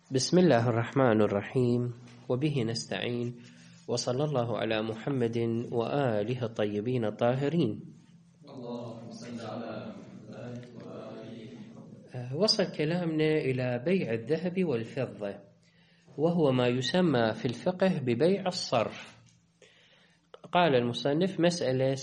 بسم الله الرحمن الرحيم، وبه نستعين، وصلى الله على محمد وآله الطيبين الطاهرين. اللهم صل على محمد وآله. وصل كلامنا إلى بيع الذهب والفضة، وهو ما يسمى في الفقه ببيع الصرف. قال المصنف: مسألة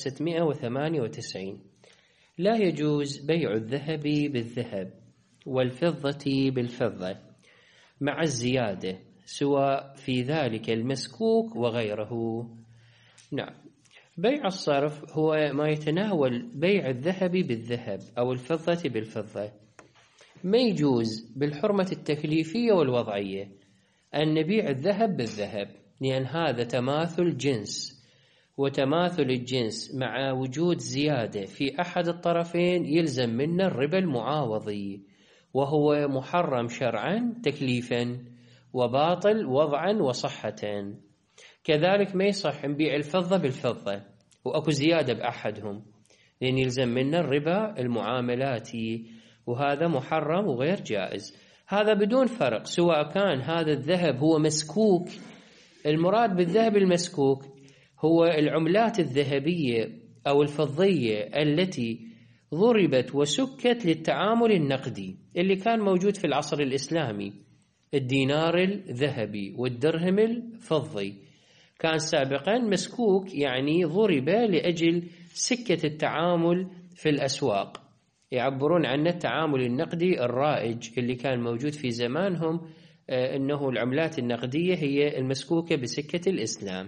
698: لا يجوز بيع الذهب بالذهب والفضة بالفضة مع الزيادة، سواء في ذلك المسكوك وغيره. نعم، بيع الصرف هو ما يتناول بيع الذهب بالذهب أو الفضة بالفضة. ما يجوز بالحرمة التكليفية والوضعية أن نبيع الذهب بالذهب، لأن هذا تماثل جنس، وتماثل الجنس مع وجود زيادة في أحد الطرفين يلزم منه الربا المعاوضي، وهو محرم شرعا تكليفا وباطل وضعا وصحة. كذلك ما يصح نبيع الفضة بالفضة وأكو زيادة بأحدهم، لأن يلزم منه الربا المعاملاتي، وهذا محرم وغير جائز. هذا بدون فرق سواء كان هذا الذهب هو مسكوك. المراد بالذهب المسكوك هو العملات الذهبية أو الفضية التي ضربت وسكت للتعامل النقدي اللي كان موجود في العصر الإسلامي. الدينار الذهبي والدرهم الفضي كان سابقا مسكوك، يعني ضرب لأجل سكة التعامل في الأسواق. يعبرون عنه التعامل النقدي الرائج اللي كان موجود في زمانهم، أنه العملات النقدية هي المسكوكة بسكة الإسلام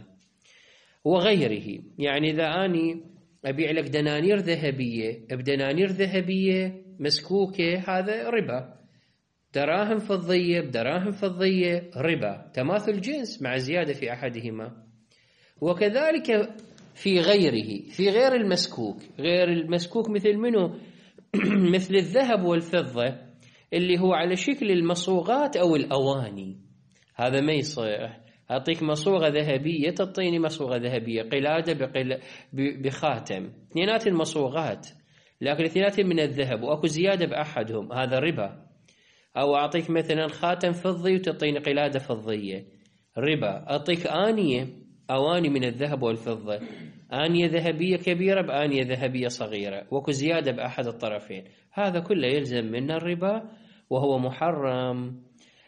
وغيره. يعني إذا أني أبيع لك دنانير ذهبية بدنانير ذهبية مسكوكة، هذا ربا. دراهم فضية بدراهم فضية ربا، تماثل جنس مع زيادة في أحدهما. وكذلك في غيره، في غير المسكوك، غير المسكوك مثل منه مثل الذهب والفضة اللي هو على شكل المصوغات أو الأواني. هذا ما يصيح أعطيك مصوغة ذهبية تعطيني مصوغة ذهبية، قلادة بخاتم، اثنينات المصوغات لكن اثنينات من الذهب وأكو زيادة بأحدهم، هذا ربا. أو أعطيك مثلا خاتم فضي وتعطيني قلادة فضية، ربا. أعطيك أواني من الذهب والفضة، آنية ذهبية كبيرة بآنية ذهبية صغيرة وأكو زيادة بأحد الطرفين، هذا كله يلزم منه الربا، وهو محرم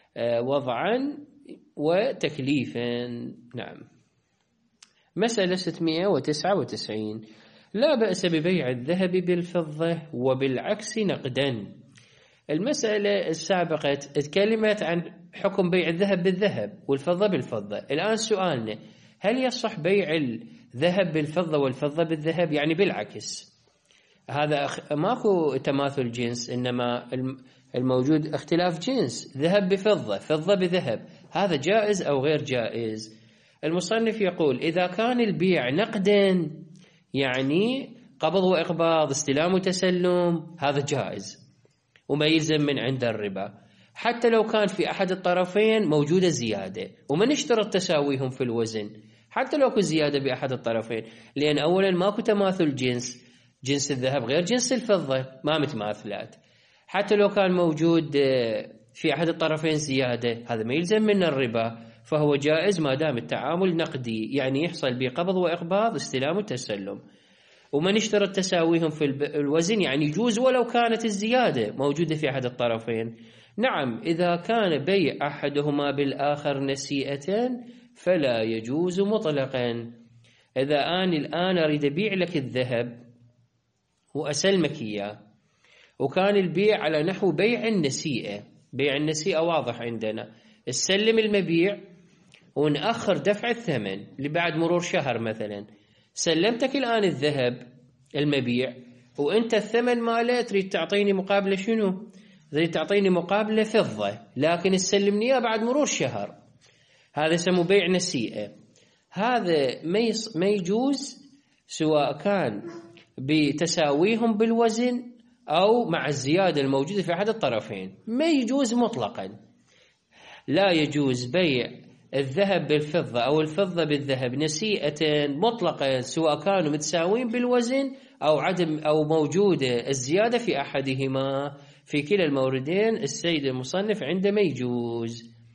وضعا وتكليفا. نعم. مسألة 699: لا بأس ببيع الذهب بالفضة وبالعكس نقدا. المسألة السابقة تكلمت عن حكم بيع الذهب بالذهب والفضة بالفضة. الآن سؤالنا: هل يصح بيع الذهب بالفضة والفضة بالذهب؟ يعني بالعكس. هذا ماكو تماثل جنس، إنما الموجود اختلاف جنس، ذهب بفضة فضة بذهب، هذا جائز أو غير جائز؟ المصنف يقول: إذا كان البيع نقدا، يعني قبض وإقباض، استلام وتسلم، هذا جائز وما يلزم من عند الربا، حتى لو كان في أحد الطرفين موجودة زيادة، وما نشترط تساويهم في الوزن حتى لو كان زيادة بأحد الطرفين، لأن أولا ماكو تماثل جنس الذهب غير جنس الفضة، ما متماثلات. حتى لو كان موجود في أحد الطرفين زيادة، هذا ما يلزم من الربا، فهو جائز ما دام التعامل نقدي، يعني يحصل به قبض وإقباض، استلام وتسلم، وما نشترط تساويهم في الوزن، يعني يجوز ولو كانت الزيادة موجودة في أحد الطرفين. نعم، إذا كان بيع أحدهما بالآخر نسيئة فلا يجوز مطلقا. إذا أنا الآن أريد أبيع لك الذهب وأسلمك إياه، وكان البيع على نحو بيع النسيئة، بيع النسيئة واضح عندنا، السلم المبيع ونأخر دفع الثمن لبعد مرور شهر مثلا. سلمتك الآن الذهب المبيع، وأنت الثمن ماله تريد تعطيني مقابلة شنو؟ تريد تعطيني مقابلة فضة، لكن تسلمني بعد مرور شهر، هذا يسمى بيع نسيئة. هذا ما يجوز سواء كان بتساويهم بالوزن أو مع الزيادة الموجودة في أحد الطرفين، ما يجوز مطلقا. لا يجوز بيع الذهب بالفضة أو الفضة بالذهب نسيئة مطلقا، سواء كانوا متساوين بالوزن أو عدم أو موجودة الزيادة في أحدهما. في كلا الموردين السيد المصنف عندما يجوز.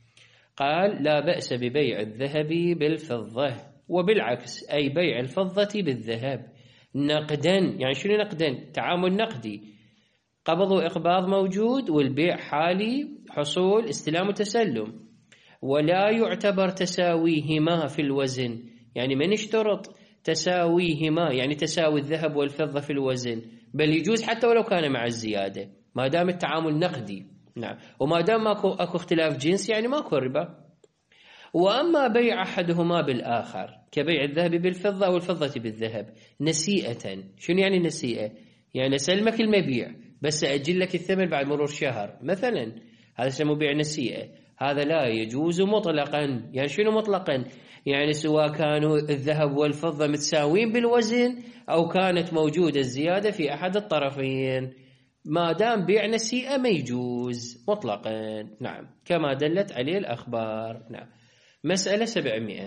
قال لا بأس ببيع الذهب بالفضة، وبالعكس أي بيع الفضة بالذهب نقدا. يعني شنو نقدا؟ تعامل نقدي، قبض وإقباض موجود، والبيع حالي، حصول استلام وتسلم، ولا يعتبر تساويهما في الوزن. يعني ما نشترط تساويهما، يعني تساوي الذهب والفضة في الوزن، بل يجوز حتى ولو كان مع الزيادة ما دام التعامل نقدي. نعم، وما دام اكو اختلاف جنس يعني ماكو ربا. وأما بيع أحدهما بالآخر كبيع الذهب بالفضة أو الفضة بالذهب نسيئة. شنو يعني نسيئة؟ يعني أسلمك المبيع بس أجل لك الثمن بعد مرور شهر مثلا، هذا اسمه بيع نسيئة. هذا لا يجوز مطلقا. يعني شنو مطلقا؟ يعني سواء كانوا الذهب والفضة متساوين بالوزن أو كانت موجودة الزيادة في أحد الطرفين، ما دام بيع نسيئة ما يجوز مطلقا. نعم، كما دلت عليه الأخبار. نعم. مسألة 700.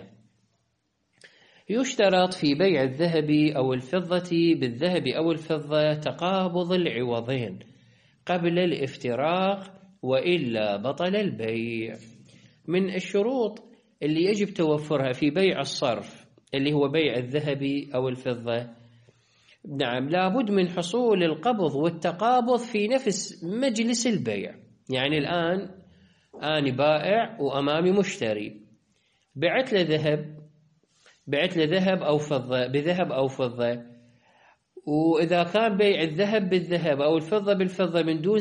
يشترط في بيع الذهب أو الفضة بالذهب أو الفضة تقابض العوضين قبل الافتراق، وإلا بطل البيع. من الشروط اللي يجب توفرها في بيع الصرف اللي هو بيع الذهب أو الفضة، نعم، لابد من حصول القبض والتقابض في نفس مجلس البيع. يعني الآن أنا بائع وأمامي مشتري، بعت له ذهب أو فضة بذهب أو فضة، وإذا كان بيع الذهب بالذهب أو الفضة بالفضة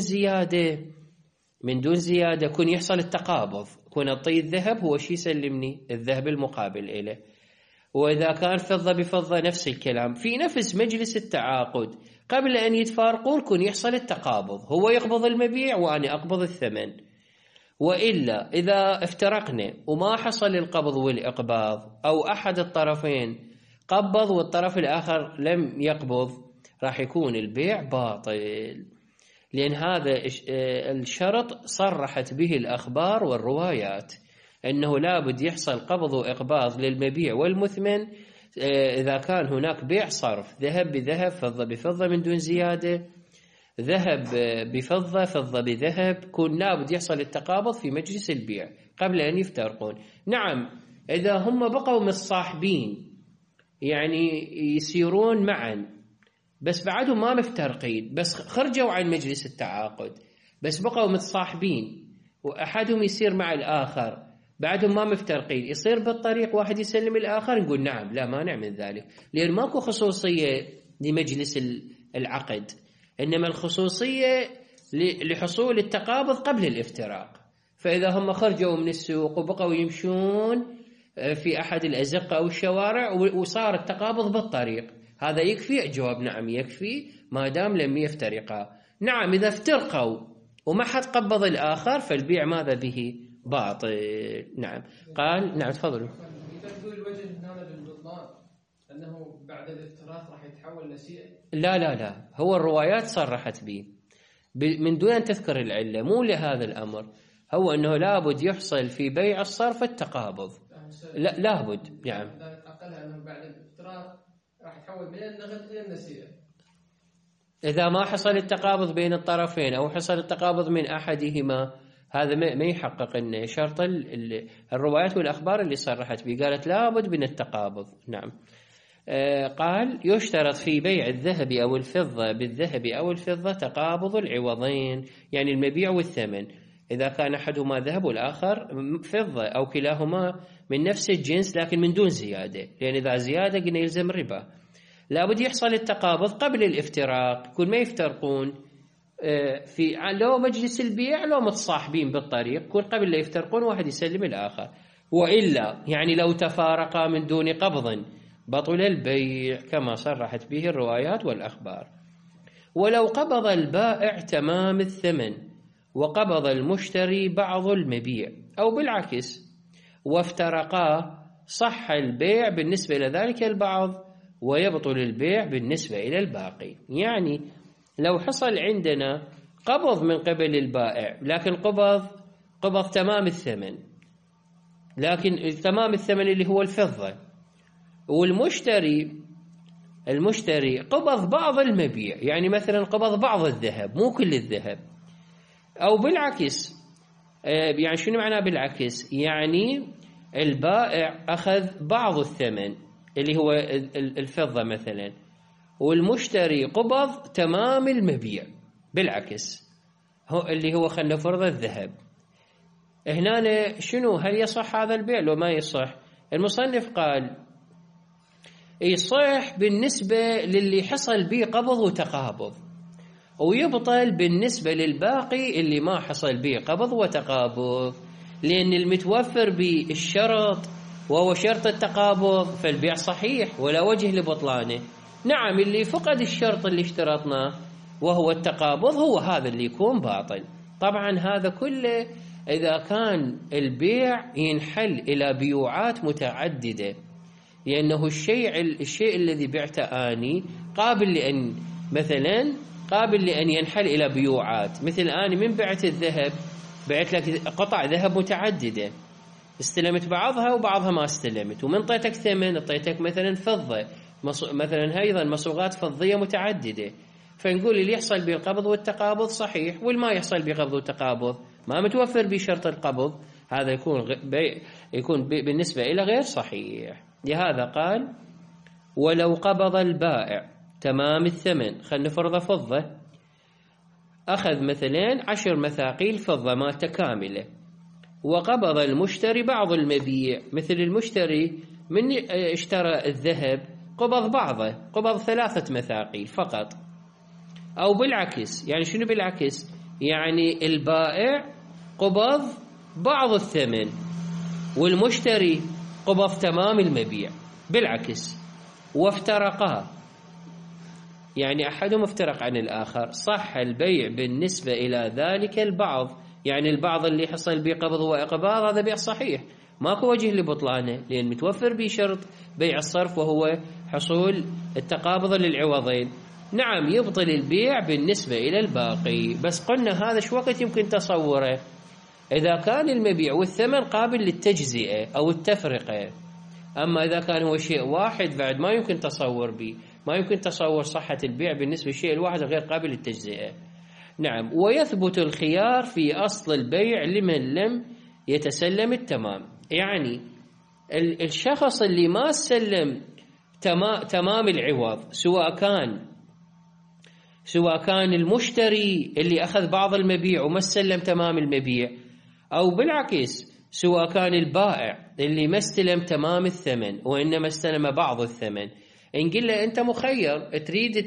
من دون زيادة كون يحصل التقابض، كون أعطي الذهب هو شي يسلمني الذهب المقابل إليه، وإذا كان فضة بفضة نفس الكلام في نفس مجلس التعاقد قبل أن يتفارقون كون يحصل التقابض، هو يقبض المبيع وأنا أقبض الثمن. وإلا إذا افترقنا وما حصل القبض والإقباض أو أحد الطرفين قبض والطرف الآخر لم يقبض، راح يكون البيع باطل، لأن هذا الشرط صرحت به الأخبار والروايات أنه لابد يحصل قبض وإقباض للمبيع والمثمن إذا كان هناك بيع صرف ذهب بذهب فضة بفضة من دون زيادة، ذهب بفضة فضة بذهب، كون لابد يحصل التقابض في مجلس البيع قبل أن يفترقون. نعم، إذا هم بقوا متصاحبين يعني يسيرون معا بس بعدهم ما مفترقين، بس خرجوا عن مجلس التعاقد بس بقوا متصاحبين وأحدهم يسير مع الآخر بعدهم ما مفترقين، يصير بالطريق واحد يسلم الآخر، نقول نعم لا مانع من ذلك، لأن ماكو خصوصية لمجلس العقد، إنما الخصوصية لحصول التقابض قبل الافتراق. فإذا هم خرجوا من السوق وبقوا يمشون في أحد الأزقة أو الشوارع وصار التقابض بالطريق، هذا يكفي؟ جواب نعم يكفي ما دام لم يفترقا. نعم، إذا افترقوا وما حد قبض الآخر فالبيع ماذا به؟ باطل. نعم. قال نعم تفضلوا. تبدو الوجه هنا للبطلان أنه بعد الافتراق راح يتحول نسيئة. لا، هو الروايات صرحت به من دون أن تذكر العلة، مو لهذا الأمر، هو أنه لابد يحصل في بيع الصرف التقابض. لا لابد. نعم. أقلها أنه بعد الافتراق راح يتحول من النقد إلى النسيئة. إذا ما حصل التقابض بين الطرفين أو حصل التقابض من أحدهما هذا ما يحقق إن شرط الروايات والأخبار اللي صرحت به، قالت لابد من التقابض. نعم. قال يشترط في بيع الذهب أو الفضة بالذهب أو الفضة تقابض العوضين، يعني المبيع والثمن، إذا كان أحدهما ذهب والآخر فضة أو كلاهما من نفس الجنس لكن من دون زيادة، لأن إذا زيادة قلنا يلزم ربا، لابد يحصل التقابض قبل الافتراق، كل ما يفترقون في لو مجلس البيع لو متصاحبين بالطريق كل قبل لا يفترقون واحد يسلم الآخر، وإلا يعني لو تفارقا من دون قبض بطل البيع كما صرحت به الروايات والأخبار. ولو قبض البائع تمام الثمن وقبض المشتري بعض المبيع أو بالعكس وافترقا صح البيع بالنسبة إلى ذلك البعض ويبطل البيع بالنسبة إلى الباقي. يعني لو حصل عندنا قبض من قبل البائع لكن قبض تمام الثمن، لكن تمام الثمن اللي هو الفضة، والمشتري قبض بعض المبيع، يعني مثلا قبض بعض الذهب مو كل الذهب، أو بالعكس يعني شنو معناه بالعكس؟ يعني البائع أخذ بعض الثمن اللي هو الفضة مثلا، والمشتري قبض تمام المبيع بالعكس، هو اللي هو خلنا نفرض الذهب. هنا شنو؟ هل يصح هذا البيع لو ما يصح؟ المصنف قال يصح بالنسبة للي حصل به قبض وتقابض، ويبطل بالنسبة للباقي اللي ما حصل به قبض وتقابض، لأن المتوفر بالشرط وهو شرط التقابض فالبيع صحيح ولا وجه لبطلانه. نعم اللي فقد الشرط اللي اشترطناه وهو التقابض هو هذا اللي يكون باطل. طبعا هذا كله إذا كان البيع ينحل إلى بيوعات متعددة، لأنه الشيء الذي بعته آني قابل لأن مثلا قابل لأن ينحل إلى بيوعات. مثل آني من بعت الذهب بعت لك قطع ذهب متعددة، استلمت بعضها وبعضها ما استلمت، ومن طيتك ثمن طيتك مثلا فضة مثلا أيضا مصوغات فضية متعددة، فنقول اللي يحصل بالقبض والتقابض صحيح، والما يحصل بقبض والتقابض ما متوفر بشرط القبض هذا يكون بالنسبة إلى غير صحيح. لهذا قال ولو قبض البائع تمام الثمن، خلنا نفرض فضة، أخذ مثلا 10 مثاقيل فضة مالته كاملة، وقبض المشتري بعض المبيع، مثل المشتري من اشترى الذهب قبض بعضه، قبض 3 مثاقيل فقط، أو بالعكس. يعني شنو بالعكس؟ يعني البائع قبض بعض الثمن والمشتري قبض تمام المبيع بالعكس، وافترقا، يعني أحدهم افترق عن الآخر، صح البيع بالنسبة إلى ذلك البعض. يعني البعض اللي حصل بقبض وإقباض هذا بيع صحيح ماكو وجه لبطلانه، لأن متوفر بشرط بيع الصرف وهو حصول التقابض للعوضين. نعم يبطل البيع بالنسبة إلى الباقي، بس قلنا هذا شو وقت يمكن تصوره؟ إذا كان المبيع والثمن قابل للتجزئة أو التفرقة. أما إذا كان هو شيء واحد بعد ما يمكن تصور به، ما يمكن تصور صحة البيع بالنسبة للشيء الواحد غير قابل للتجزئة. نعم. ويثبت الخيار في أصل البيع لمن لم يتسلم التمام. يعني الشخص اللي ما سلم تمام العوض، سواء كان المشتري اللي أخذ بعض المبيع وما سلم تمام المبيع، أو بالعكس سواء كان البائع اللي ما استلم تمام الثمن وإنما استلم بعض الثمن، إن قل له أنت مخير، تريد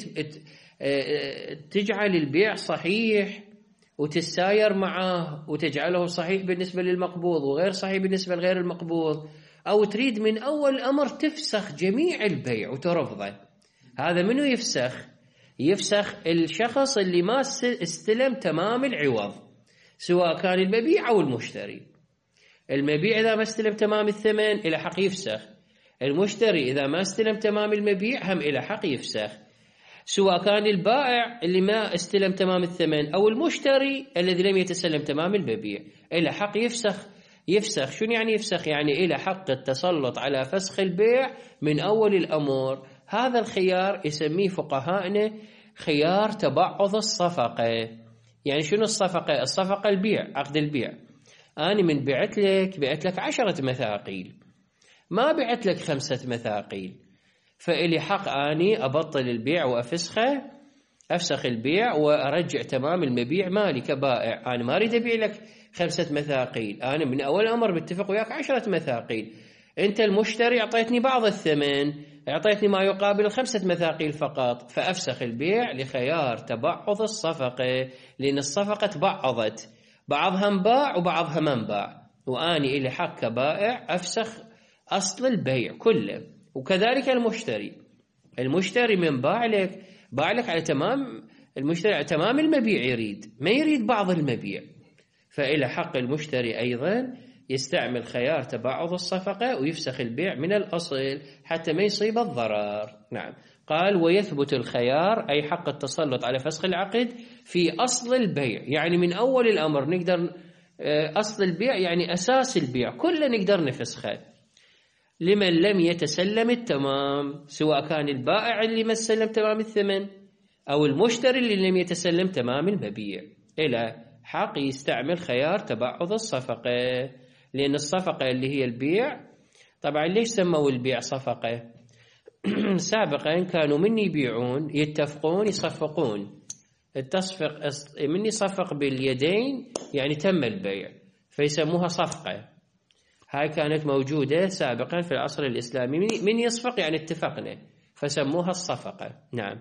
تجعل البيع صحيح وتساير معه وتجعله صحيح بالنسبة للمقبوض وغير صحيح بالنسبة لغير المقبوض، أو تريد من أول الأمر تفسخ جميع البيع وترفضه. هذا منو يفسخ؟ يفسخ الشخص اللي ما استلم تمام العوض، سواء كان المبيع أو المشتري. المبيع إذا ما استلم تمام الثمن إلى حق يفسخ، المشتري إذا ما استلم تمام المبيع هم إلى حق يفسخ، سواء كان البائع اللي ما استلم تمام الثمن أو المشتري الذي لم يتسلم تمام المبيع إلى حق يفسخ. شنو يعني يفسخ؟ يعني إلى حق التسلط على فسخ البيع من أول الأمر. هذا الخيار يسميه فقهاءنا خيار تبعض الصفقة. يعني شنو الصفقة؟ الصفقة البيع، عقد البيع. أنا من بعت لك 10 مثاقيل، ما بعت لك 5 مثاقيل، فإلي حق أني أبطل البيع أفسخ البيع وأرجع تمام المبيع مالي كبائع. أنا ما أريد أبيع لك 5 مثاقيل، أنا من أول أمر متفق وياك 10 مثاقيل، أنت المشتري أعطيتني بعض الثمن، أعطيتني ما يقابل 5 مثاقيل فقط، فأفسخ البيع لخيار تبعض الصفقة، لأن الصفقة تبعضت، بعضها انباع وبعضها ما انباع، وأني إلي حق كبائع أفسخ أصل البيع كله. وكذلك المشتري من باع لك على تمام، المشتري على تمام المبيع يريد، ما يريد بعض المبيع، فإلى حق المشتري أيضا يستعمل خيار تبعض الصفقة ويفسخ البيع من الأصل حتى ما يصيب الضرر. نعم. قال ويثبت الخيار أي حق التسلط على فسخ العقد في أصل البيع، يعني من أول الأمر نقدر، أصل البيع يعني أساس البيع كله نقدر نفسخه لمن لم يتسلم التمام، سواء كان البائع اللي ما استلم تمام الثمن أو المشتري اللي لم يتسلم تمام المبيع، إلى حق يستعمل خيار تبعض الصفقة، لأن الصفقة اللي هي البيع. طبعا ليش سموا البيع صفقة؟ سابقا كانوا من يبيعون يتفقون يصفقون، التصفق من يصفق باليدين يعني تم البيع فيسموها صفقة. هاي كانت موجودة سابقا في العصر الإسلامي، من يصفق يعني اتفقنا فسموها الصفقة. نعم.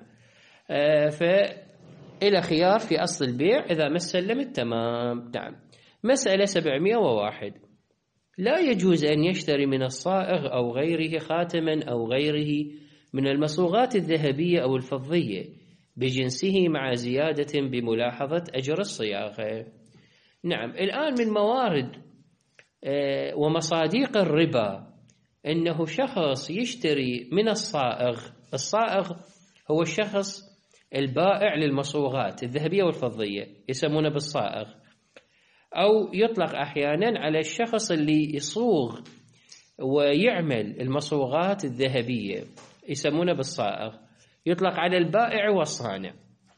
فإلى خيار في أصل البيع إذا ما سلمت تمام. نعم. مسألة 701. لا يجوز أن يشتري من الصائغ أو غيره خاتما أو غيره من المصوغات الذهبية أو الفضية بجنسه مع زيادة بملاحظة أجر الصياغة. نعم. الآن من موارد ومصاديق الربا أنه شخص يشتري من الصائغ. الصائغ هو الشخص البائع للمصوغات الذهبية والفضية، يسمونه بالصائغ، أو يطلق أحيانا على الشخص اللي يصوغ ويعمل المصوغات الذهبية يسمونه بالصائغ، يطلق على البائع والصانع.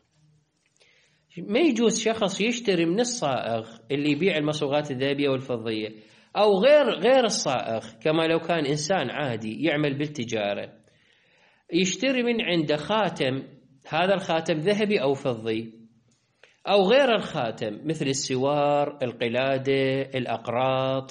ما يجوز شخص يشتري من الصائغ اللي يبيع المصوغات الذهبية والفضية أو غير الصائغ، كما لو كان إنسان عادي يعمل بالتجارة يشتري من عنده خاتم، هذا الخاتم ذهبي أو فضي، أو غير الخاتم مثل السوار، القلادة، الأقراط،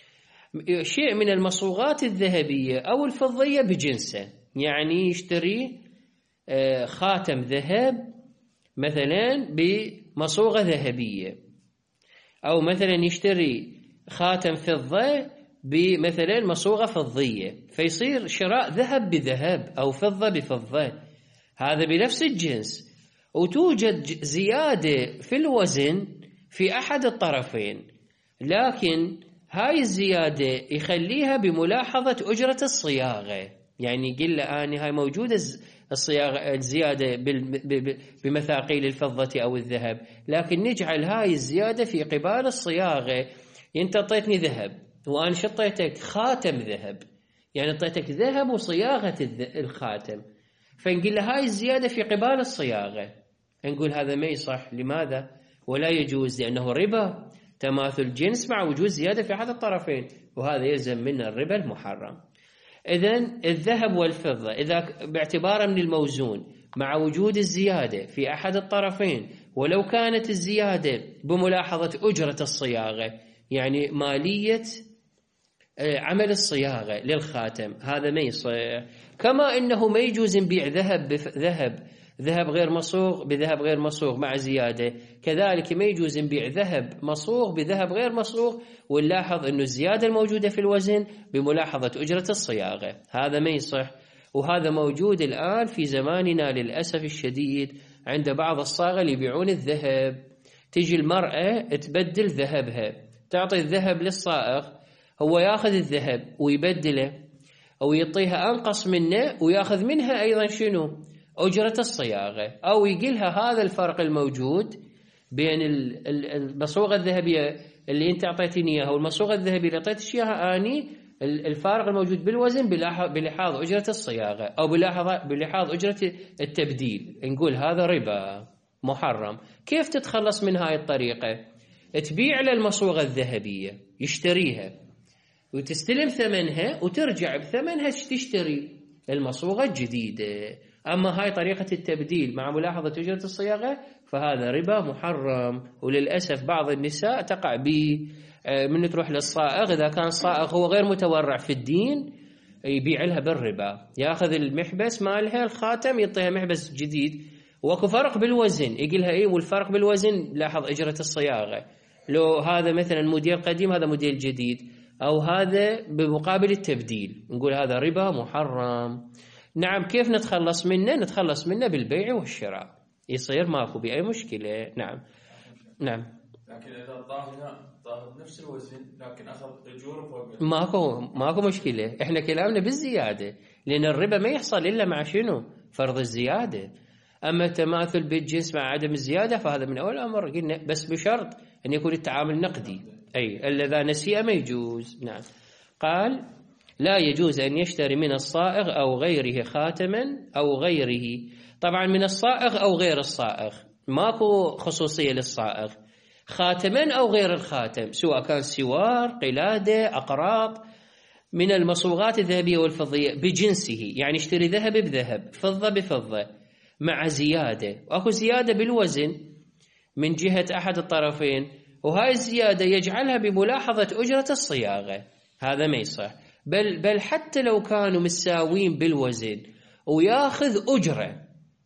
شيء من المصوغات الذهبية أو الفضية بجنسه. يعني يشتري خاتم ذهب مثلا بمصوغة ذهبية، أو مثلا يشتري خاتم فضة بمثلا مصوغة فضية، فيصير شراء ذهب بذهب أو فضة بفضة، هذا بنفس الجنس، وتوجد زيادة في الوزن في أحد الطرفين، لكن هاي الزيادة يخليها بملاحظة أجرة الصياغة. يعني يقول له أنا هاي موجودة الصياغة الزيادة بمثاقيل الفضة أو الذهب، لكن نجعل هاي الزيادة في قبال الصياغة. أنت أعطيتني ذهب وأنا شطيتك خاتم ذهب، يعني أعطيتك ذهب وصياغة الخاتم، فنقول له هاي الزيادة في قبال الصياغة. نقول هذا ما يصح. لماذا؟ ولا يجوز، لأنه ربا تماثل جنس مع وجود زيادة في أحد الطرفين، وهذا يلزم من الربا المحرم. إذن الذهب والفضة إذا باعتباره من الموزون مع وجود الزيادة في أحد الطرفين، ولو كانت الزيادة بملاحظة أجرة الصياغة، يعني مالية عمل الصياغة للخاتم، هذا ما يصير. كما إنه ما يجوز نبيع ذهب غير مصوغ بذهب غير مصوغ مع زيادة، كذلك ما يجوز نبيع ذهب مصوغ بذهب غير مصوغ ونلاحظ إنه الزيادة الموجودة في الوزن بملاحظة أجرة الصياغة، هذا ما يصح. وهذا موجود الآن في زماننا للأسف الشديد عند بعض الصاغة اللي يبيعون الذهب. تجي المرأة تبدل ذهبها، تعطي الذهب للصائغ، هو ياخذ الذهب ويبدله أو يعطيها أنقص منه وياخذ منها أيضا شنو؟ أجرة الصياغة، أو يقلها هذا الفرق الموجود بين المصوغة الذهبية اللي أنت أعطيتني إياها والمصوغة الذهبية اللي أعطيتك إياها أني، الفارق الموجود بالوزن بلحاظ أجرة الصياغة أو بلحاظ أجرة التبديل، نقول هذا ربا محرم. كيف تتخلص من هاي الطريقة؟ تبيع للمصوغة الذهبية يشتريها وتستلم ثمنها وترجع بثمنها تشتري المصوغة الجديدة. أما هاي طريقة التبديل مع ملاحظة أجرة الصياغة فهذا ربا محرم، وللأسف بعض النساء تقع به. من تروح للصائغ، إذا كان الصائغ هو غير متورع في الدين يبيع لها بالربا، ياخذ المحبس مالها الخاتم يعطيها محبس جديد، وكو فرق بالوزن يقول لها إيه، والفرق بالوزن لاحظ أجرة الصياغة، لو هذا مثلا موديل قديم هذا موديل جديد، أو هذا بمقابل التبديل، نقول هذا ربا محرم. نعم. كيف نتخلص منه؟ نتخلص منه بالبيع والشراء، يصير ماكو بأي مشكلة. نعم. لكن إذا طاهر نفس الوزن لكن أخذ أجور فوق ماكو مشكلة. إحنا كلامنا بالزيادة، لأن الربا ما يحصل إلا مع شنو؟ فرض الزيادة. أما التماثل بالجنس مع عدم الزيادة فهذا من أول أمر قلنا، بس بشرط أن يكون التعامل نقدي، أي إذا نسيء ما يجوز. نعم. قال لا يجوز أن يشتري من الصائغ أو غيره خاتما أو غيره. طبعا من الصائغ أو غير الصائغ، ماكو خصوصية للصائغ. خاتما أو غير الخاتم، سواء كان سوار، قلادة، أقراط، من المصبوغات الذهبية والفضية بجنسه، يعني اشتري ذهب بذهب، فضة بفضة، مع زيادة، وأكو زيادة بالوزن من جهة أحد الطرفين، وهاي الزيادة يجعلها بملاحظة أجرة الصياغة. هذا ما يصح. بل حتى لو كانوا مساوين بالوزن وياخذ أجرة،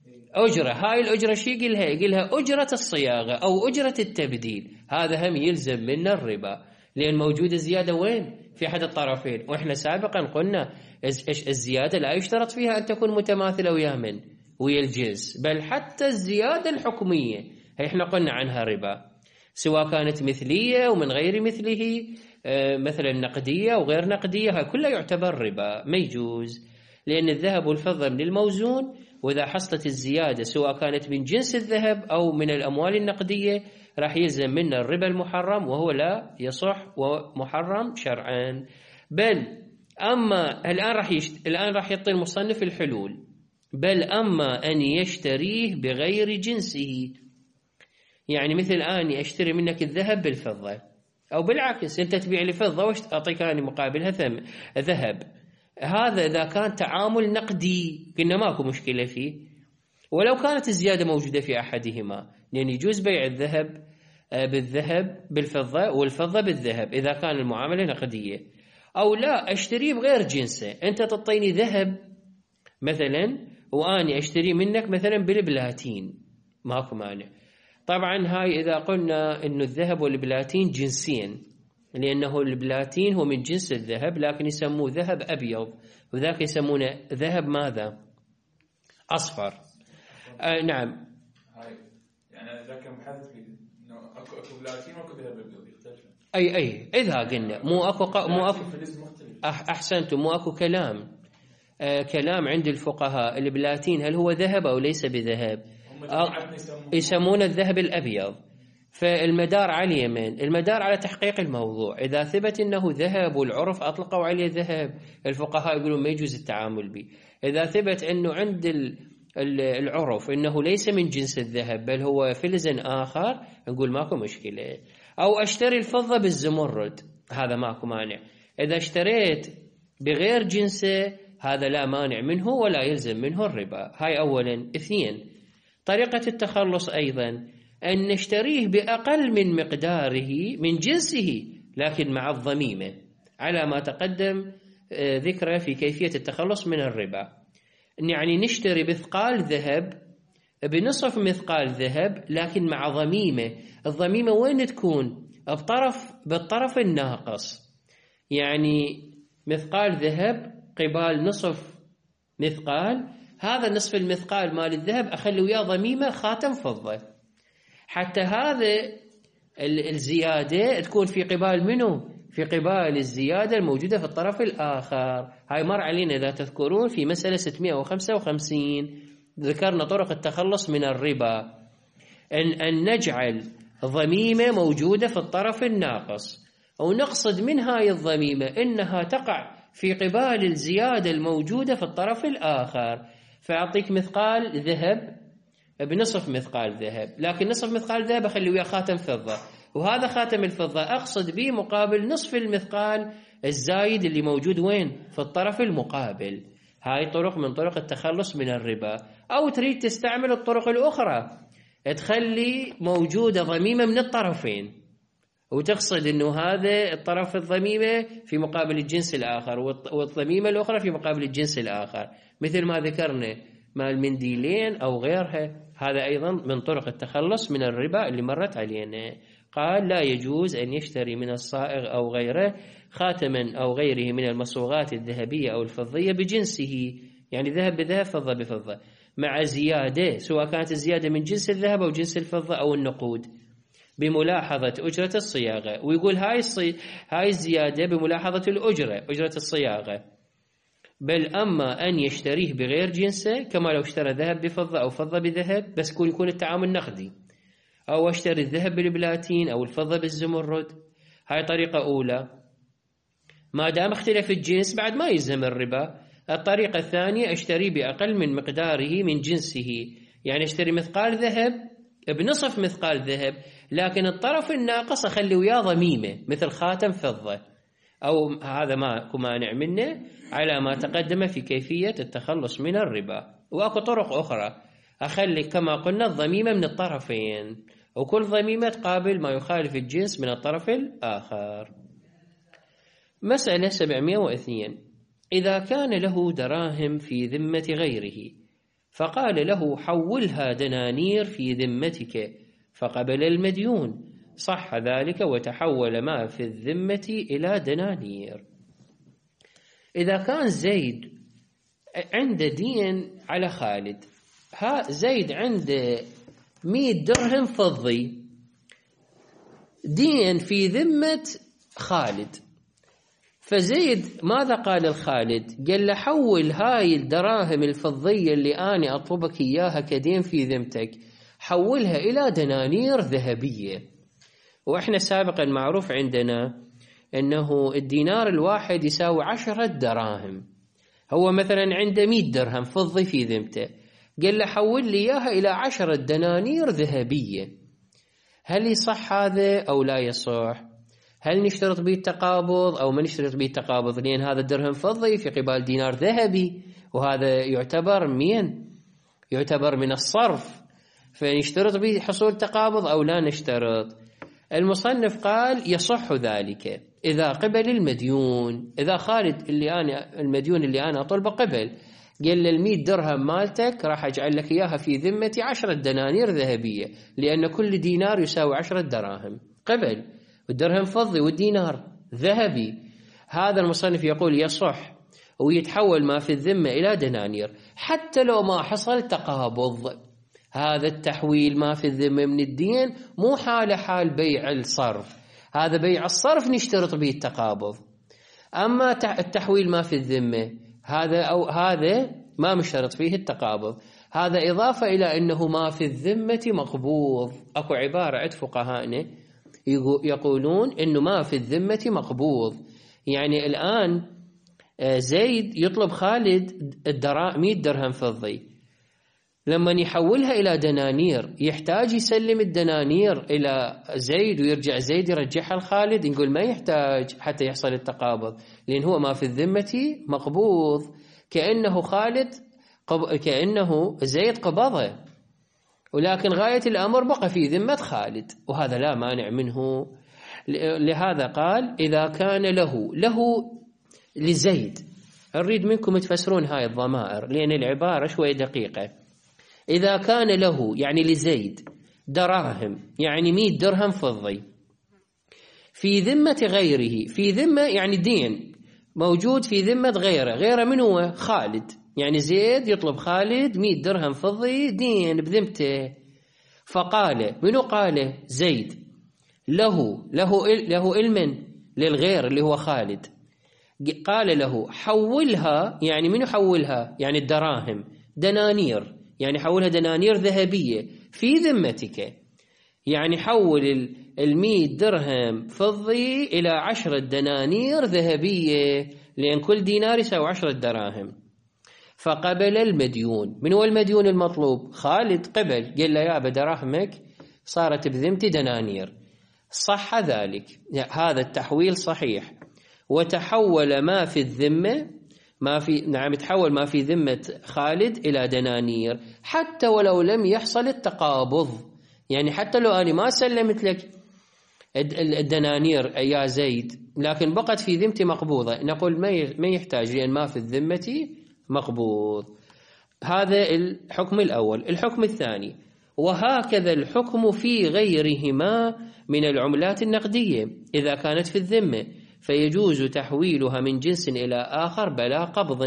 هاي الأجرة شي يقلها أجرة الصياغة أو أجرة التبديل، هذا هم يلزم منه الربا، لأن موجود زيادة وين؟ في أحد الطرفين. وإحنا سابقا قلنا الزيادة لا يشترط فيها أن تكون متماثلة ويا الجنس، بل حتى الزيادة الحكمية هي إحنا قلنا عنها ربا، سواء كانت مثلية ومن غير مثله، مثلا نقدية وغير نقدية، هاي كلها يعتبر ربا، ما يجوز، لأن الذهب والفضة من الموزون، وإذا حصلت الزيادة سواء كانت من جنس الذهب أو من الأموال النقدية راح يلزم منا الربا المحرم، وهو لا يصح ومحرم شرعا. بل أما الآن راح يعطي المصنف الحلول. بل أما أن يشتريه بغير جنسه، يعني مثل أني أشتري منك الذهب بالفضة، أو بالعكس أنت تبيع لي فضة وأعطيك أنا مقابلها ذهب، هذا إذا كان تعامل نقدي قلنا ماكو مشكلة فيه، ولو كانت الزيادة موجودة في أحدهما، لأن يجوز بيع الذهب بالذهب بالفضة والفضة بالذهب إذا كان المعاملة نقدية. أو لا أشتريه بغير جنسه، أنت تعطيني ذهب مثلا وأني أشتري منك مثلا بالبلاتين، ماكو مانع. طبعا هاي إذا قلنا إنه الذهب والبلاتين جنسين، لأنه البلاتين هو من جنس الذهب لكن يسموه ذهب أبيض، وذاك يسمونه ذهب ماذا؟ أصفر. نعم. هاي يعني إذا كان بحث إنه أكو بلاتين وأكو ذهب أبيض يختلف. أي إذا قلنا مو أكو أحسنتم، مو أكو كلام عند الفقهاء البلاتين هل هو ذهب أو ليس بذهب؟ يسمون الذهب الأبيض. فالمدار على من؟ المدار على تحقيق الموضوع. إذا ثبت أنه ذهب والعرف أطلقوا عليه ذهب، الفقهاء يقولون ما يجوز التعامل به. إذا ثبت أنه عند العرف أنه ليس من جنس الذهب بل هو فلز آخر، نقول ماكو مشكلة. أو أشتري الفضة بالزمرد، هذا ماكو مانع. إذا اشتريت بغير جنسه هذا لا مانع منه ولا يلزم منه الربا. هاي أولا. اثنين، طريقة التخلص أيضا أن نشتريه بأقل من مقداره من جنسه لكن مع الضميمة، على ما تقدم ذكره في كيفية التخلص من الربا. يعني نشتري مثقال ذهب بنصف مثقال ذهب لكن مع ضميمة. الضميمة وين تكون؟ بالطرف الناقص، يعني مثقال ذهب قبال نصف مثقال، هذا نصف المثقال مال الذهب أخلي وياه ضميمة خاتم فضة، حتى هذا الزيادة تكون في قبال منه؟ في قبال الزيادة الموجودة في الطرف الآخر. هاي مر علينا إذا تذكرون في مسألة 655 ذكرنا طرق التخلص من الربا، أن نجعل ضميمة موجودة في الطرف الناقص، أو نقصد من هاي الضميمة إنها تقع في قبال الزيادة الموجودة في الطرف الآخر. فأعطيك مثقال ذهب بنصف مثقال ذهب، لكن نصف مثقال ذهب أخلي وياه خاتم فضة، وهذا خاتم الفضة أقصد به مقابل نصف المثقال الزايد اللي موجود وين؟ في الطرف المقابل. هاي طرق من طرق التخلص من الربا. أو تريد تستعمل الطرق الأخرى، تخلي موجودة ضميمة من الطرفين، وتقصد أنه هذا الطرف الضميمة في مقابل الجنس الآخر والضميمة الأخرى في مقابل الجنس الآخر، مثل ما ذكرنا مع المنديلين أو غيرها. هذا أيضا من طرق التخلص من الربا اللي مرت علينا. قال لا يجوز أن يشتري من الصائغ أو غيره خاتما أو غيره من المصوغات الذهبية أو الفضية بجنسه، يعني ذهب بذهب فضة بفضة، مع زيادة سواء كانت الزيادة من جنس الذهب أو جنس الفضة أو النقود، بملاحظة أجرة الصياغة. ويقول هاي الزيادة بملاحظة أجرة الصياغة. بل أما أن يشتريه بغير جنسه، كما لو اشترى ذهب بفضة أو فضة بذهب، بس يكون التعامل نقدي، أو اشتري الذهب بالبلاتين أو الفضة بالزمرد، هاي طريقة أولى. ما دام اختلف الجنس بعد ما يلزم الربا. الطريقة الثانية اشتري بأقل من مقداره من جنسه، يعني اشتري مثقال ذهب بنصف مثقال ذهب، لكن الطرف الناقص أخلي وياه ضميمة مثل خاتم فضة، أو هذا ما مانع منه على ما تقدم في كيفية التخلص من الربا. وأكو طرق أخرى أخلي كما قلنا الضميمة من الطرفين، وكل ضميمة تقابل ما يخالف الجنس من الطرف الآخر. مسألة 702: إذا كان له دراهم في ذمة غيره فقال له حولها دنانير في ذمتك، فقبل المديون، صح ذلك وتحول ما في الذمة إلى دنانير. إذا كان زيد عنده دين على خالد، زيد عنده 100 درهم فضي دين في ذمة خالد، فزيد ماذا قال الخالد؟ قال له حول هاي الدراهم الفضية اللي أنا أطلبك إياها كدين في ذمتك، حولها إلى دنانير ذهبية. وإحنا سابقا معروف عندنا أنه الدينار الواحد يساوي 10 دراهم. هو مثلا عنده 100 درهم فضي في ذمته، قال له حول لي إياها إلى 10 دنانير ذهبية. هل يصح هذا أو لا يصح؟ هل نشترط به التقابض أو ما نشترط به التقابض؟ لأن هذا الدرهم فضي في قبال دينار ذهبي، وهذا يعتبر يعتبر من الصرف، فنشترط به حصول تقابض أو لا نشترط؟ المصنف قال يصح ذلك إذا قبل المديون. إذا خالد المديون اللي أنا أطلبه قبل، قال له 100 درهم مالتك راح أجعل لك إياها في ذمتي 10 دنانير ذهبية، لأن كل دينار يساوي 10 دراهم قبل، والدرهم فضي والدينار ذهبي. هذا المصنف يقول يصح ويتحول ما في الذمة إلى دنانير حتى لو ما حصل تقابض. هذا التحويل ما في الذمة من الدين مو حال بيع الصرف، هذا بيع الصرف نشترط به التقابض. أما التحويل ما في الذمة هذا ما مشترط فيه التقابض، هذا إضافة إلى أنه ما في الذمة مقبوض. أكو عبارة عند فقهائنا يقولون أنه ما في الذمة مقبوض، يعني الآن زيد يطلب خالد 100 درهم فضي، لما يحولها إلى دنانير يحتاج يسلم الدنانير إلى زيد ويرجع زيد يرجعها لخالد؟ نقول ما يحتاج حتى يحصل التقابض، لأن هو ما في الذمة مقبوض، كأنه زيد قبضه، ولكن غاية الأمر بقى في ذمة خالد، وهذا لا مانع منه. لهذا قال إذا كان له لزيد. أريد منكم تفسرون هاي الضمائر لأن العبارة شوية دقيقة. إذا كان له يعني لزيد دراهم، يعني 100 درهم فضي في ذمة غيره، في ذمة يعني دين موجود في ذمة غيره من هو؟ خالد. يعني زيد يطلب خالد 100 درهم فضي دين بذمته، فقال منو قال؟ زيد له علما للغير اللي هو خالد، قال له حولها، يعني منو حولها؟ يعني الدراهم دنانير، يعني حولها دنانير ذهبية في ذمتك، يعني حول 100 درهم فضي إلى 10 دنانير ذهبية، لأن كل دينار يساوي 10 دراهم. فقبل المديون. من هو المديون المطلوب؟ خالد. قبل قال له يا دراهمك صارت بذمتي دنانير، صح ذلك، هذا التحويل صحيح، وتحول ما في الذمة تحول ما في ذمة خالد إلى دنانير حتى ولو لم يحصل التقابض. يعني حتى لو أنا ما سلمت لك الدنانير يا زيد لكن بقت في ذمتي مقبوضة، نقول ما يحتاج، لأن ما في الذمة مقبوض. هذا الحكم الأول. الحكم الثاني: وهكذا الحكم في غيرهما من العملات النقدية إذا كانت في الذمة، فيجوز تحويلها من جنس إلى آخر بلا قبض.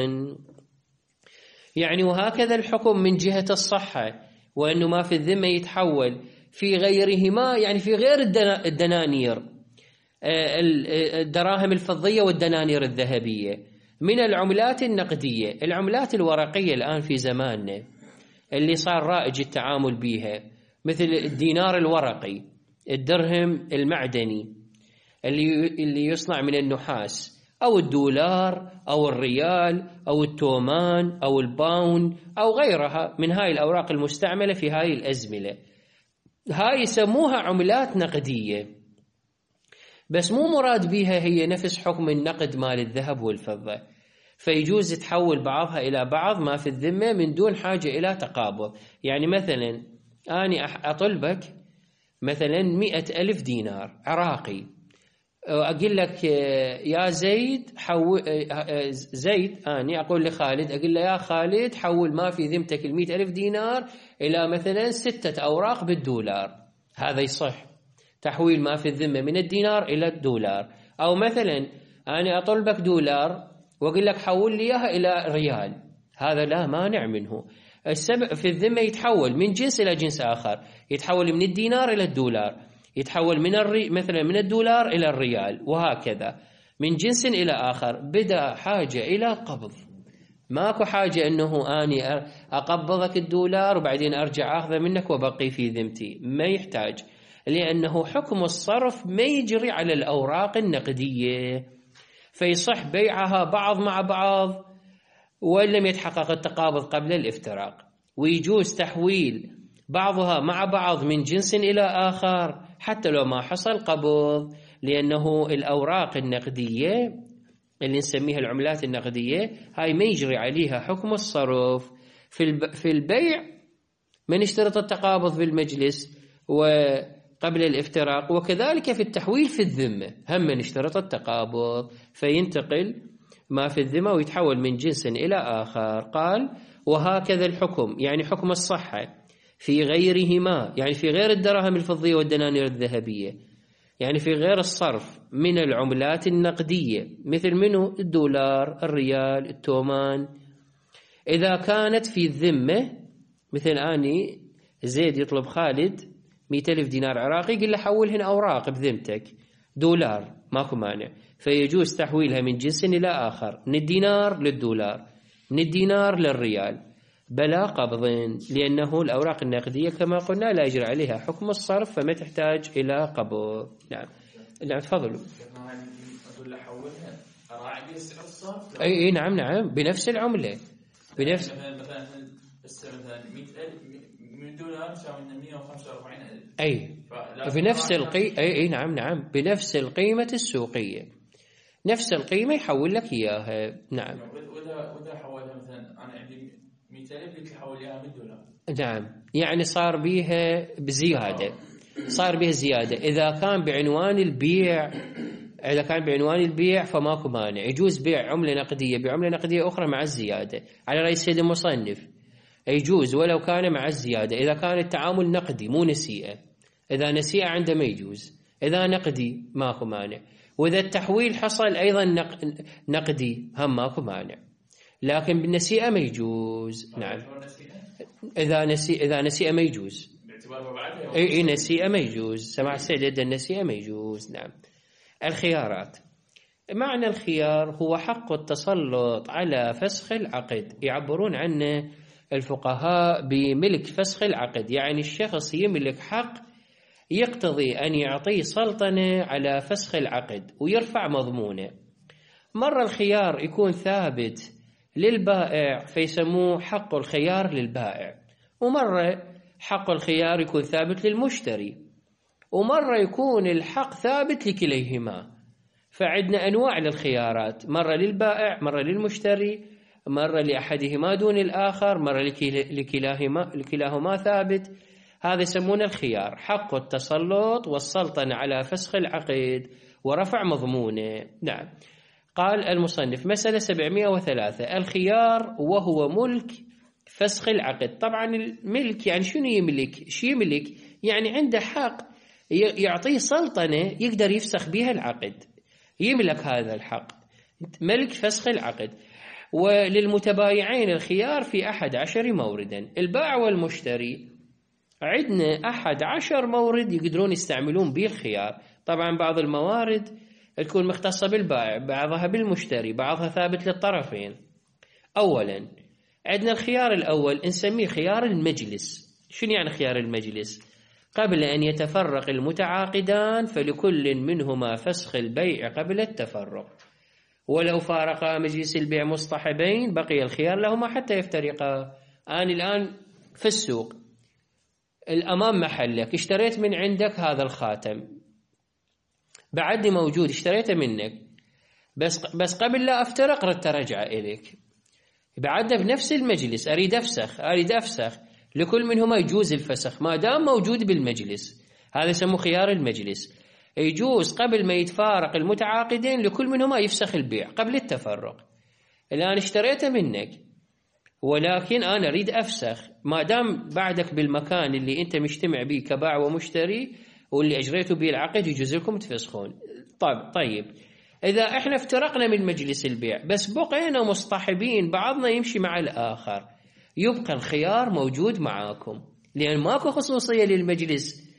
يعني وهكذا الحكم من جهة الصحة، وأنه ما في الذمة يتحول في غيرهما، يعني في غير الدنانير، الدراهم الفضية والدنانير الذهبية، من العملات النقدية. العملات الورقية الآن في زماننا اللي صار رائج التعامل بها، مثل الدينار الورقي، الدرهم المعدني اللي يصنع من النحاس، أو الدولار أو الريال أو التومان أو الباون أو غيرها من هاي الأوراق المستعملة في هاي الأزمنة. هاي يسموها عملات نقدية، بس مو مراد بيها هي نفس حكم النقد مال الذهب والفضة، فيجوز تحول بعضها إلى بعض ما في الذمة من دون حاجة إلى تقابض. يعني مثلا أنا أطلبك مثلا 100,000 دينار عراقي، أقول لك يا زيد زيد، أنا أقول لخالد، أقول له يا خالد حول ما في ذمتك 100,000 دينار إلى مثلا 6 أوراق بالدولار. هذا يصح تحويل ما في الذمة من الدينار إلى الدولار. أو مثلا أنا أطلبك دولار وأقول لك حول لي إياها إلى ريال، هذا لا مانع منه. السبب في الذمة يتحول من جنس إلى جنس آخر، يتحول من الدينار إلى الدولار، يتحول من مثلا من الدولار إلى الريال، وهكذا من جنس إلى آخر. بدأ حاجة إلى قبض، ماكو حاجة أنه أني أقبضك الدولار وبعدين أرجع أخذه منك وبقي في ذمتي، ما يحتاج، لأنه حكم الصرف ما يجري على الأوراق النقدية، فيصح بيعها بعض مع بعض وإن لم يتحقق التقابض قبل الافتراق، ويجوز تحويل بعضها مع بعض من جنس إلى آخر حتى لو ما حصل قبض، لأنه الأوراق النقدية اللي نسميها العملات النقدية هاي ما يجري عليها حكم الصرف. في البيع من اشترط التقابض في المجلس وقبل الافتراق، وكذلك في التحويل في الذمة هم من اشترط التقابض، فينتقل ما في الذمة ويتحول من جنس إلى آخر. قال وهكذا الحكم، يعني حكم الصحة في غيرهما، يعني في غير الدراهم الفضية والدنانير الذهبية، يعني في غير الصرف من العملات النقدية، مثل منه الدولار، الريال، التومان، إذا كانت في الذمة. مثل أني زيد يطلب خالد 100,000 دينار عراقي، قل له حولهن أوراق بذمتك دولار، ماكو مانع، فيجوز تحويلها من جنس إلى آخر، من الدينار للدولار، من الدينار للريال، بلا قبض، لأنه الأوراق النقدية كما قلنا لا يجري عليها حكم الصرف فما تحتاج إلى قبض. نعم نعم تفضلوا. أي نعم بنفس العملة، بنفس مثلا 100,000 من دولار تساوي 145,000. أي بنفس القيمة، أي نعم بنفس القيمة السوقية، نفس القيمة يحول لك إياها. نعم. وإذا حولها مثلا أنا عندي 100,000 قلت حول إياها بالدولار. نعم يعني صار بيها بزيادة، صار بيها زيادة. إذا كان بعنوان البيع، إذا كان بعنوان البيع فماكو مانع، يجوز بيع عملة نقدية بعملة نقدية أخرى مع الزيادة على رأي السيد المصنف، يجوز ولو كان مع الزيادة إذا كان التعامل نقدي مو نسيئة. إذا نسيئة عنده ما يجوز، إذا نقدي ماكو مانع، وإذا التحويل حصل أيضا نقدي هم ماكو مانع، لكن بالنسيئة ما يجوز. نعم إذا نسيئة ما يجوز، أي نسيئة ما يجوز، سمع السيد النسيئة ما يجوز. نعم. الخيارات، معنى الخيار هو حق التسلط على فسخ العقد، يعبرون عنه الفقهاء بملك فسخ العقد، يعني الشخص يملك حق يقتضي أن يعطيه سلطنة على فسخ العقد ويرفع مضمونه. مرة الخيار يكون ثابت للبائع فيسموه حق الخيار للبائع، ومرة حق الخيار يكون ثابت للمشتري، ومرة يكون الحق ثابت لكليهما. فعندنا أنواع للخيارات، مرة للبائع، مرة للمشتري، مرة لأحدهما دون الآخر، مرة لكلاهما ثابت. هذا يسمونه الخيار، حق التسلط والسلطنة على فسخ العقد ورفع مضمونه. نعم. قال المصنف مسألة 703 الخيار وهو ملك فسخ العقد. طبعا الملك يعني شنو يملك؟ شو يملك؟ يعني عنده حق يعطيه سلطنة يقدر يفسخ بها العقد، يملك هذا الحق، ملك فسخ العقد. وللمتبايعين الخيار في 11 موردا، البائع والمشتري عندنا 11 مورد يقدرون يستعملون به الخيار. طبعا بعض الموارد تكون مختصة بالبائع، بعضها بالمشتري، بعضها ثابت للطرفين. أولا عندنا الخيار الأول نسميه خيار المجلس. شنو يعني خيار المجلس؟ قبل أن يتفرق المتعاقدان فلكل منهما فسخ البيع قبل التفرق، ولو فارقا مجلس البيع مصطحبين بقي الخيار لهما حتى يفترقا. أنا الآن في السوق الأمام محلك، اشتريت من عندك هذا الخاتم، بعدني موجود اشتريته منك، بس قبل لا أفترق ردت أرجع إليك، بعدنا بنفس المجلس أريد أفسخ، لكل منهما يجوز الفسخ ما دام موجود بالمجلس، هذا يسموه خيار المجلس. يجوز قبل ما يتفارق المتعاقدين لكل منهما يفسخ البيع قبل التفرق. الآن اشتريته منك ولكن أنا أريد أفسخ، ما دام بعدك بالمكان اللي أنت مجتمع به كباع ومشتري واللي أجريته به العقد يجوز لكم تفسخون. طيب إذا إحنا افترقنا من مجلس البيع بس بقينا مصطحبين، بعضنا يمشي مع الآخر، يبقى الخيار موجود معاكم، لأن ماكو خصوصية للمجلس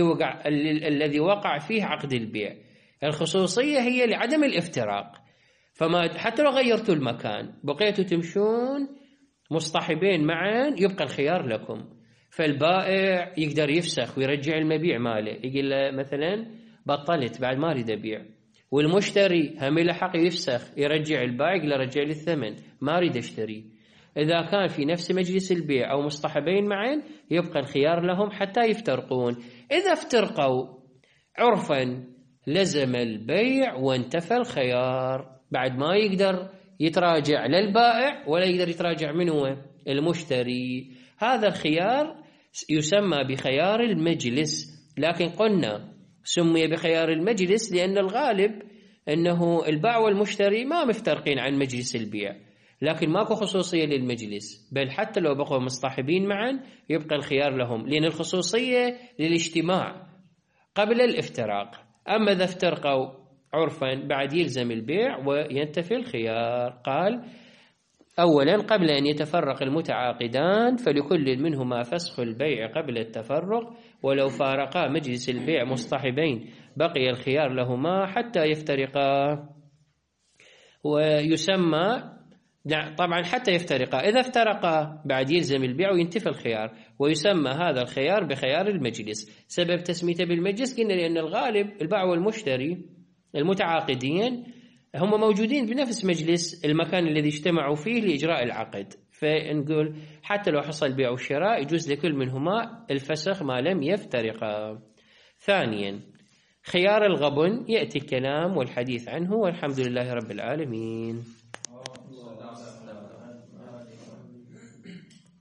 الذي وقع فيه عقد البيع. الخصوصية هي لعدم الافتراق، فما حتى لو غيرتوا المكان بقيتوا تمشون مصطحبين معا يبقى الخيار لكم. فالبائع يقدر يفسخ ويرجع المبيع ماله، يقول له مثلا بطلت بعد ما أريد أبيع، والمشتري هم له حق يفسخ يرجع البائع، يقول له رجع لي الثمن ما أريد أشتري. إذا كان في نفس مجلس البيع أو مصطحبين معا يبقى الخيار لهم حتى يفترقون. إذا افترقوا عرفا لزم البيع وانتفى الخيار، بعد ما يقدر يتراجع للبائع ولا يقدر يتراجع منه المشتري. هذا الخيار يسمى بخيار المجلس، لكن قلنا سمي بخيار المجلس لأن الغالب أنه البائع والمشتري ما مفترقين عن مجلس البيع، لكن ماكو خصوصية للمجلس، بل حتى لو بقوا مصطحبين معا يبقى الخيار لهم، لأن الخصوصية للاجتماع قبل الافتراق. أما إذا افترقوا عرفا بعد يلزم البيع وينتفي الخيار. قال أولا قبل أن يتفرق المتعاقدان فلكل منهما فسخ البيع قبل التفرق، ولو فارقا مجلس البيع مصطحبين بقي الخيار لهما حتى يفترقا. ويسمى طبعا حتى يفترقا، إذا افترقا بعد يلزم البيع وينتفي الخيار، ويسمى هذا الخيار بخيار المجلس. سبب تسميته بالمجلس قلنا لأن الغالب البائع والمشتري المتعاقدين هم موجودين بنفس مجلس المكان الذي اجتمعوا فيه لإجراء العقد، فنقول حتى لو حصل بيع والشراء يجوز لكل منهما الفسخ ما لم يفترقا. ثانيا خيار الغبن يأتي الكلام والحديث عنه، والحمد لله رب العالمين.